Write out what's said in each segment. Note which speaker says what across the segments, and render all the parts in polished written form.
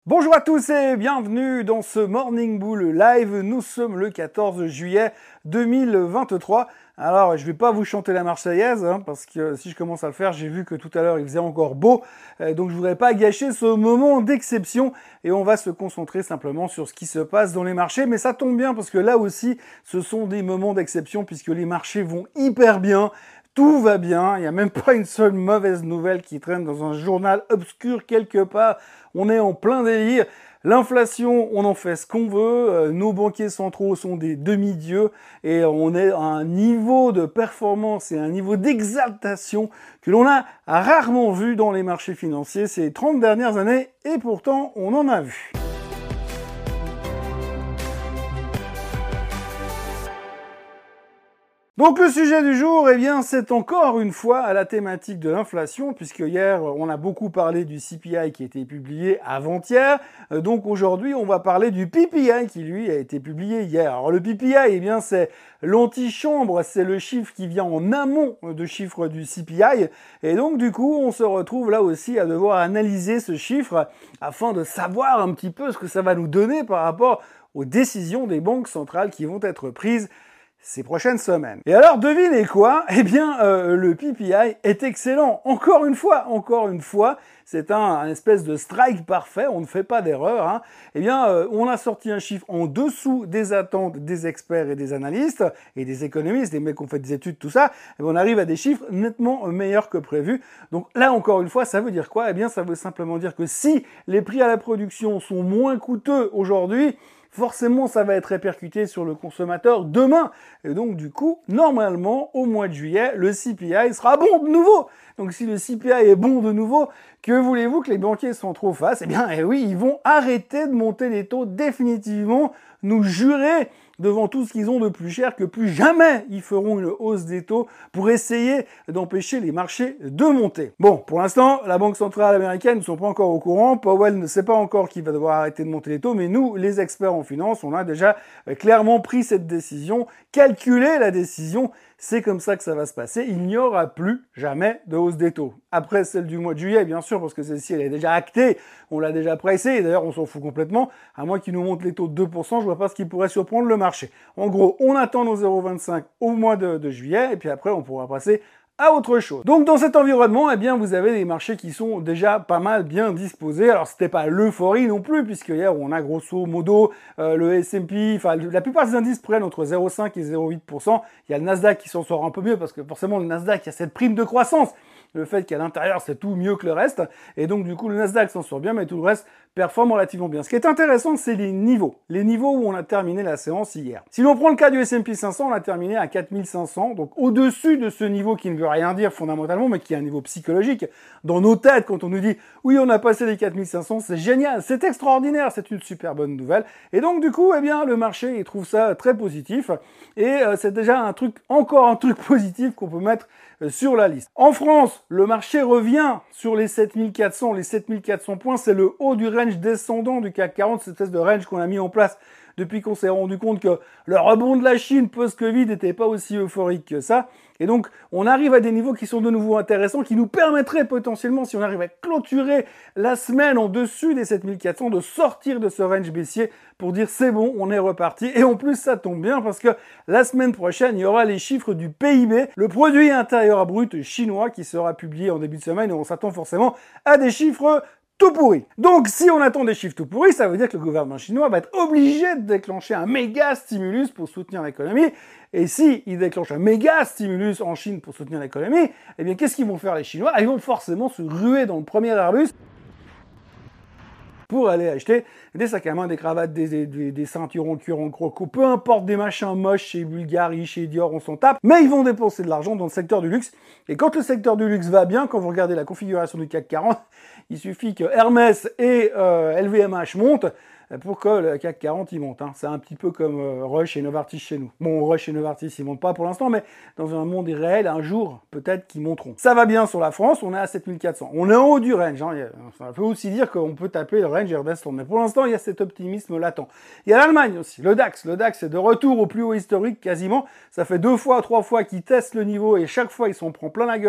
Speaker 1: Bonjour à tous et bienvenue dans ce Morning Bull Live. Nous sommes le 14 juillet 2023. Alors, je vais pas vous chanter la Marseillaise, parce que si je commence à le faire, j'ai vu que tout à l'heure il faisait encore beau. Donc je voudrais pas gâcher ce moment d'exception et on va se concentrer simplement sur ce qui se passe dans les marchés. Mais ça tombe bien parce que là aussi, ce sont des moments d'exception puisque les marchés vont hyper bien. Tout va bien, il n'y a même pas une seule mauvaise nouvelle qui traîne dans un journal obscur quelque part. On est en plein délire. L'inflation, on en fait ce qu'on veut. Nos banquiers centraux sont des demi-dieux et on est à un niveau de performance et un niveau d'exaltation que l'on a rarement vu dans les marchés financiers ces 30 dernières années et pourtant on en a vu. Donc le sujet du jour, c'est encore une fois à la thématique de l'inflation, puisque hier, on a beaucoup parlé du CPI qui a été publié avant-hier. Donc aujourd'hui, on va parler du PPI qui, lui, a été publié hier. Alors le PPI, c'est l'antichambre, c'est le chiffre qui vient en amont de chiffre du CPI. Et donc du coup, on se retrouve là aussi à devoir analyser ce chiffre afin de savoir un petit peu ce que ça va nous donner par rapport aux décisions des banques centrales qui vont être prises ces prochaines semaines. Et alors, devinez quoi? Le PPI est excellent. Encore une fois, c'est un espèce de strike parfait, on ne fait pas d'erreur. On a sorti un chiffre en dessous des attentes des experts et des analystes et des économistes, des mecs qui ont fait des études, tout ça. Et on arrive à des chiffres nettement meilleurs que prévu. Donc là, encore une fois, ça veut dire quoi? Ça veut simplement dire que si les prix à la production sont moins coûteux aujourd'hui, forcément, ça va être répercuté sur le consommateur demain. Et donc, du coup, normalement, au mois de juillet, le CPI sera bon de nouveau. Donc, si le CPI est bon de nouveau, que voulez-vous que les banquiers centraux fassent? Oui, ils vont arrêter de monter les taux définitivement, nous jurer devant tout ce qu'ils ont de plus cher que plus jamais ils feront une hausse des taux pour essayer d'empêcher les marchés de monter. Bon, pour l'instant, la Banque centrale américaine ne sont pas encore au courant. Powell ne sait pas encore qu'il va devoir arrêter de monter les taux, mais nous, les experts en finance, on a déjà clairement pris cette décision, calculé la décision. C'est comme ça que ça va se passer. Il n'y aura plus jamais de hausse des taux. Après celle du mois de juillet, bien sûr, parce que celle-ci, elle est déjà actée. On l'a déjà pricée. Et d'ailleurs, on s'en fout complètement. À moins qu'ils nous montent les taux de 2%, je vois pas ce qui pourrait surprendre le marché. En gros, on attend nos 0,25 au mois de juillet. Et puis après, on pourra passer à autre chose. Donc dans cet environnement, vous avez des marchés qui sont déjà pas mal bien disposés. Alors c'était pas l'euphorie non plus, puisque hier on a grosso modo le S&P, la plupart des indices prennent entre 0,5 et 0,8%. Il y a le Nasdaq qui s'en sort un peu mieux, parce que forcément le Nasdaq, il y a cette prime de croissance. Le fait qu'à l'intérieur, c'est tout mieux que le reste. Et donc, du coup, le Nasdaq s'en sort bien, mais tout le reste performe relativement bien. Ce qui est intéressant, c'est les niveaux. Les niveaux où on a terminé la séance hier. Si l'on prend le cas du S&P 500, on a terminé à 4500. Donc, au-dessus de ce niveau qui ne veut rien dire fondamentalement, mais qui est un niveau psychologique. Dans nos têtes, quand on nous dit, oui, on a passé les 4500, c'est génial, c'est extraordinaire, c'est une super bonne nouvelle. Et donc, du coup, le marché, il trouve ça très positif. Et c'est déjà encore un truc positif qu'on peut mettre sur la liste. En France, le marché revient sur les 7400. Les 7400 points, c'est le haut du range descendant du CAC 40, cette espèce de range qu'on a mis en place depuis qu'on s'est rendu compte que le rebond de la Chine post-Covid n'était pas aussi euphorique que ça. Et donc, on arrive à des niveaux qui sont de nouveau intéressants, qui nous permettraient potentiellement, si on arrive à clôturer la semaine en dessus des 7400, de sortir de ce range baissier pour dire c'est bon, on est reparti. Et en plus, ça tombe bien parce que la semaine prochaine, il y aura les chiffres du PIB, le produit intérieur brut chinois, qui sera publié en début de semaine, et on s'attend forcément à des chiffres tout pourri. Donc, si on attend des chiffres tout pourris, ça veut dire que le gouvernement chinois va être obligé de déclencher un méga stimulus pour soutenir l'économie. Et si il déclenche un méga stimulus en Chine pour soutenir l'économie, qu'est-ce qu'ils vont faire les Chinois? Ils vont forcément se ruer dans le premier Airbus pour aller acheter des sacs à main, des cravates, des ceintures en cuir en croco, peu importe, des machins moches chez Bulgari, chez Dior, on s'en tape, mais ils vont dépenser de l'argent dans le secteur du luxe. Et quand le secteur du luxe va bien, quand vous regardez la configuration du CAC 40, il suffit que Hermès et LVMH montent pour que le CAC 40 il monte. C'est un petit peu comme Rush et Novartis chez nous. Bon, Rush et Novartis ils montent pas pour l'instant, mais dans un monde irréel, un jour, peut-être qu'ils monteront. Ça va bien sur la France, on est à 7400. On est en haut du range. Ça veut aussi dire qu'on peut taper le range et redescendre. Mais pour l'instant, il y a cet optimisme latent. Il y a l'Allemagne aussi, le DAX. Le DAX est de retour au plus haut historique quasiment. Ça fait 2 fois, 3 fois qu'ils testent le niveau et chaque fois, ils s'en prend plein la gueule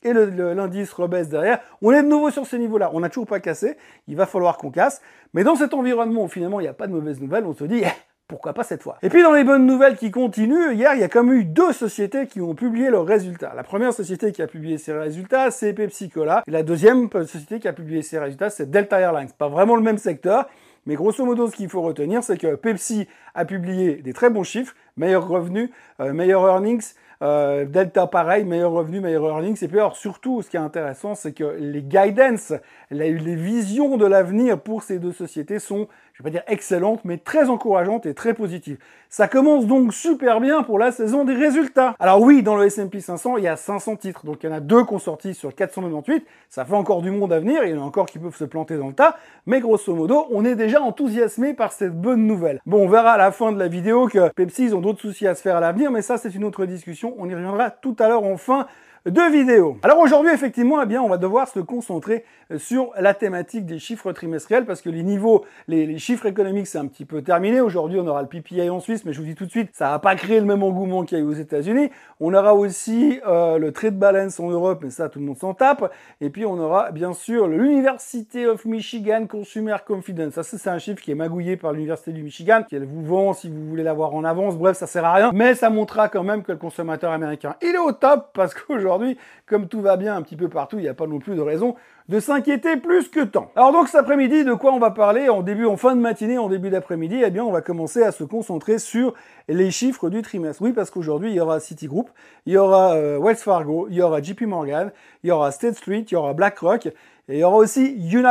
Speaker 1: et l'indice rebaisse derrière. On est de nouveau sur ces niveaux-là. On n'a toujours pas cassé. Il va falloir qu'on casse. Mais dans cet environnement où finalement il n'y a pas de mauvaises nouvelles, on se dit pourquoi pas cette fois. Et puis dans les bonnes nouvelles qui continuent, hier il y a quand même eu 2 sociétés qui ont publié leurs résultats. La première société qui a publié ses résultats, c'est Pepsi Cola. Et la deuxième société qui a publié ses résultats, c'est Delta Airlines. Pas vraiment le même secteur. Mais grosso modo, ce qu'il faut retenir, c'est que Pepsi a publié des très bons chiffres, meilleurs revenus, meilleurs earnings, Delta pareil, meilleurs revenus, meilleurs earnings. Et puis alors surtout, ce qui est intéressant, c'est que les guidance, les visions de l'avenir pour ces 2 sociétés sont, je vais pas dire excellentes, mais très encourageantes et très positives. Ça commence donc super bien pour la saison des résultats. Alors oui, dans le S&P 500, il y a 500 titres, donc il y en a 2 qui ont sorti sur 498. Ça fait encore du monde à venir, il y en a encore qui peuvent se planter dans le tas, mais grosso modo, on est déjà enthousiasmé par cette bonne nouvelle. Bon, on verra à la fin de la vidéo que Pepsi, ils ont d'autres soucis à se faire à l'avenir, mais ça, c'est une autre discussion. On y reviendra tout à l'heure en fin de vidéo. Alors aujourd'hui, effectivement, eh bien, on va devoir se concentrer sur la thématique des chiffres trimestriels parce que les niveaux, les chiffres économiques, c'est un petit peu terminé. Aujourd'hui, on aura le PPI en Suisse, mais je vous dis tout de suite, ça va pas créer le même engouement qu'il y a eu aux États-Unis. On aura aussi le trade balance en Europe, mais ça, tout le monde s'en tape. Et puis, on aura bien sûr l'University of Michigan Consumer Confidence. Ça, c'est un chiffre qui est magouillé par l'Université du Michigan, qui elle vous vend si vous voulez l'avoir en avance. Bref, ça sert à rien, mais ça montrera quand même que le consommateur américain, il est au top parce qu'aujourd'hui, comme tout va bien un petit peu partout, il n'y a pas non plus de raison de s'inquiéter plus que tant. Alors donc cet après-midi, de quoi on va parler en fin de matinée, en début d'après-midi? Eh bien, on va commencer à se concentrer sur les chiffres du trimestre. Oui, parce qu'aujourd'hui, il y aura Citigroup, il y aura Wells Fargo, il y aura JP Morgan, il y aura State Street, il y aura BlackRock, et il y aura aussi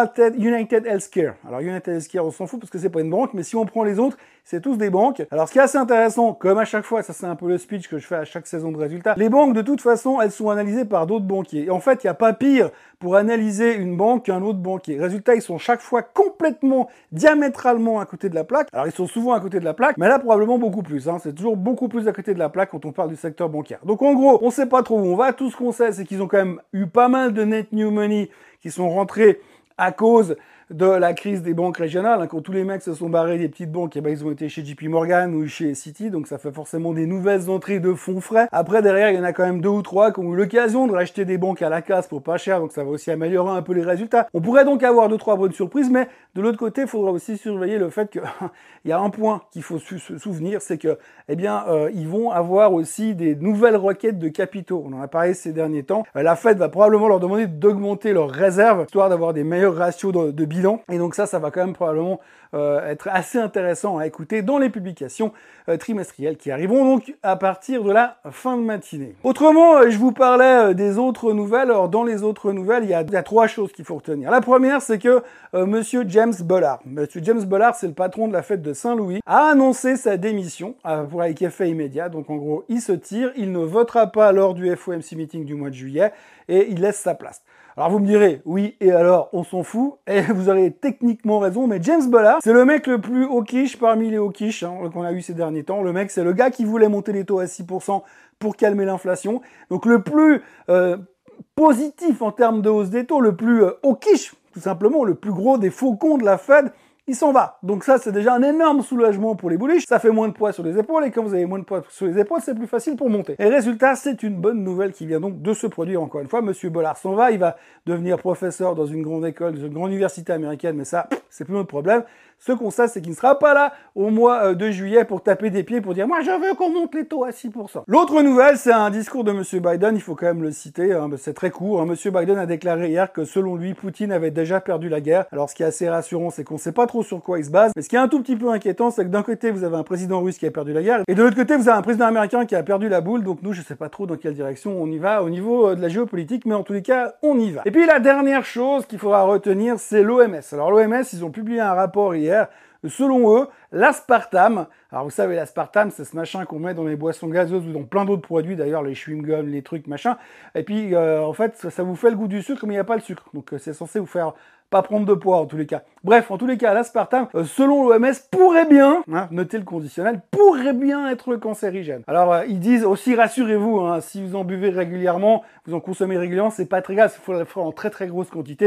Speaker 1: United Healthcare. Alors United Healthcare, on s'en fout parce que c'est pas une banque, mais si on prend les autres, c'est tous des banques. Alors ce qui est assez intéressant, comme à chaque fois, ça c'est un peu le speech que je fais à chaque saison de résultats, les banques de toute façon, elles sont analysées par d'autres banquiers. Et en fait, il n'y a pas pire pour analyser une banque qu'un autre banquier. Résultat, ils sont chaque fois complètement, diamétralement à côté de la plaque. Alors ils sont souvent à côté de la plaque, mais là probablement beaucoup plus. C'est toujours beaucoup plus à côté de la plaque quand on parle du secteur bancaire. Donc en gros, on sait pas trop où on va. Tout ce qu'on sait, c'est qu'ils ont quand même eu pas mal de net new money qui sont rentrés à cause de la crise des banques régionales. Quand tous les mecs se sont barrés des petites banques, eh ben, ils ont été chez JP Morgan ou chez Citi, donc ça fait forcément des nouvelles entrées de fonds frais. Après, derrière, il y en a quand même 2 ou 3 qui ont eu l'occasion de racheter des banques à la casse pour pas cher, donc ça va aussi améliorer un peu les résultats. On pourrait donc avoir 2-3 bonnes surprises, mais de l'autre côté, il faudra aussi surveiller le fait que il y a un point qu'il faut se souvenir, c'est que, eh bien, ils vont avoir aussi des nouvelles requêtes de capitaux. On en a parlé ces derniers temps. La Fed va probablement leur demander d'augmenter leurs réserves, histoire d'avoir des meilleurs ratios de bilan. Et donc ça va quand même probablement être assez intéressant à écouter dans les publications trimestrielles qui arriveront donc à partir de la fin de matinée. Autrement, je vous parlais des autres nouvelles. Alors dans les autres nouvelles, il y a 3 choses qu'il faut retenir. La première, c'est que Monsieur James Bullard, c'est le patron de la fête de Saint-Louis, a annoncé sa démission avec effet immédiat. Donc en gros, il se tire, il ne votera pas lors du FOMC meeting du mois de juillet et il laisse sa place. Alors vous me direz, oui, et alors, on s'en fout, et vous aurez techniquement raison, mais James Bullard, c'est le mec le plus hawkish parmi les hawkish qu'on a eu ces derniers temps. Le mec, c'est le gars qui voulait monter les taux à 6% pour calmer l'inflation. Donc le plus positif en termes de hausse des taux, le plus hawkish, tout simplement, le plus gros des faucons de la Fed, il s'en va. Donc ça, c'est déjà un énorme soulagement pour les bullish. Ça fait moins de poids sur les épaules, et quand vous avez moins de poids sur les épaules, c'est plus facile pour monter. Et résultat, c'est une bonne nouvelle qui vient donc de se produire encore une fois. Monsieur Bullard s'en va, il va devenir professeur dans une grande école, dans une grande université américaine, mais ça, c'est plus notre problème. Ce qu'on sait, c'est qu'il ne sera pas là au mois de juillet pour taper des pieds, pour dire « Moi, je veux qu'on monte les taux à 6%. » L'autre nouvelle, c'est un discours de Monsieur Biden, il faut quand même le citer, c'est très court. Monsieur Biden a déclaré hier que selon lui, Poutine avait déjà perdu la guerre. Alors ce qui est assez rassurant, c'est qu'on ne sait pas trop sur quoi il se base. Mais ce qui est un tout petit peu inquiétant, c'est que d'un côté, vous avez un président russe qui a perdu la guerre, et de l'autre côté, vous avez un président américain qui a perdu la boule. Donc nous, je ne sais pas trop dans quelle direction on y va au niveau de la géopolitique, mais en tous les cas, on y va. Et puis la dernière chose qu'il faudra retenir, c'est l'OMS. Alors l'OMS, ils ont publié un rapport hier. Selon eux, l'aspartame, alors vous savez, l'aspartame, c'est ce machin qu'on met dans les boissons gazeuses ou dans plein d'autres produits, d'ailleurs les chewing-gums, les trucs, machin, et puis en fait, ça vous fait le goût du sucre, mais il n'y a pas le sucre, donc c'est censé vous faire pas prendre de poids en tous les cas. Bref, en tous les cas, l'aspartame, selon l'OMS, pourrait bien, notez le conditionnel, pourrait bien être cancérigène. Alors ils disent aussi, rassurez-vous, si vous en buvez régulièrement, vous en consommez régulièrement, c'est pas très grave, il faut le faire en très très grosse quantité.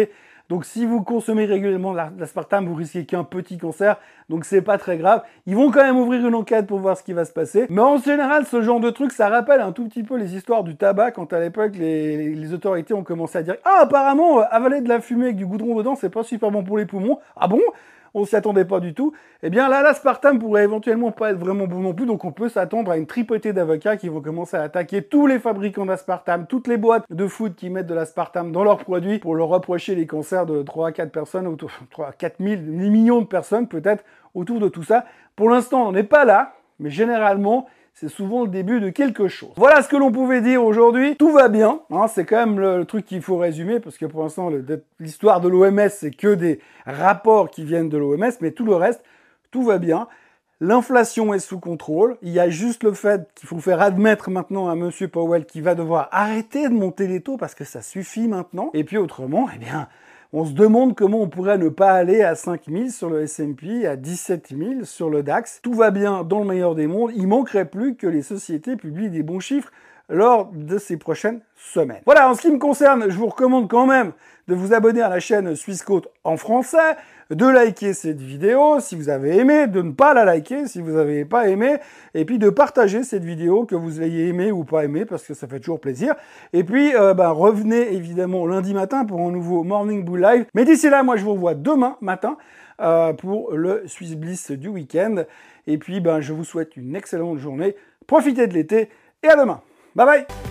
Speaker 1: Donc si vous consommez régulièrement de l'aspartame, vous risquez qu'un petit cancer. Donc c'est pas très grave. Ils vont quand même ouvrir une enquête pour voir ce qui va se passer. Mais en général, ce genre de truc, ça rappelle un tout petit peu les histoires du tabac quand à l'époque les autorités ont commencé à dire « Ah, apparemment, avaler de la fumée avec du goudron dedans, c'est pas super bon pour les poumons. » Ah bon? On s'y attendait pas du tout. Eh bien là, l'aspartame pourrait éventuellement pas être vraiment bon non plus, donc on peut s'attendre à une tripotée d'avocats qui vont commencer à attaquer tous les fabricants d'aspartame, toutes les boîtes de food qui mettent de l'aspartame dans leurs produits pour leur reprocher les cancers de 3 à 4 personnes, autour 3 à 4 000, des millions de personnes peut-être autour de tout ça. Pour l'instant, on n'est pas là, mais généralement, c'est souvent le début de quelque chose. Voilà ce que l'on pouvait dire aujourd'hui. Tout va bien, hein, c'est quand même le truc qu'il faut résumer, parce que pour l'instant, l'histoire de l'OMS, c'est que des rapports qui viennent de l'OMS, mais tout le reste, tout va bien. L'inflation est sous contrôle. Il y a juste le fait qu'il faut faire admettre maintenant à Monsieur Powell qu'il va devoir arrêter de monter les taux, parce que ça suffit maintenant. Et puis autrement, eh bien, on se demande comment on pourrait ne pas aller à 5000 sur le S&P, à 17000 sur le DAX. Tout va bien dans le meilleur des mondes. Il manquerait plus que les sociétés publient des bons chiffres lors de ces prochaines semaines. Voilà, en ce qui me concerne, je vous recommande quand même de vous abonner à la chaîne Swissquote en français, de liker cette vidéo si vous avez aimé, de ne pas la liker si vous n'avez pas aimé, et puis de partager cette vidéo, que vous l'ayez aimée ou pas aimée, parce que ça fait toujours plaisir. Et puis, revenez évidemment lundi matin pour un nouveau Morning Bull Live. Mais d'ici là, moi je vous revois demain matin pour le Swiss Bliss du week-end. Et puis, je vous souhaite une excellente journée. Profitez de l'été et à demain. Bye bye!